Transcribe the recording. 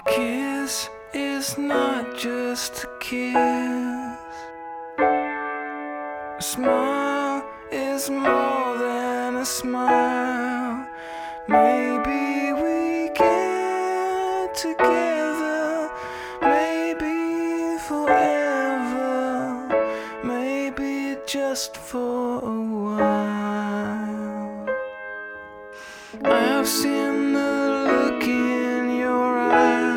kiss is not just a kiss. A smile is more than a smile. Maybe we get together, maybe forever, maybe just for a while. I've seen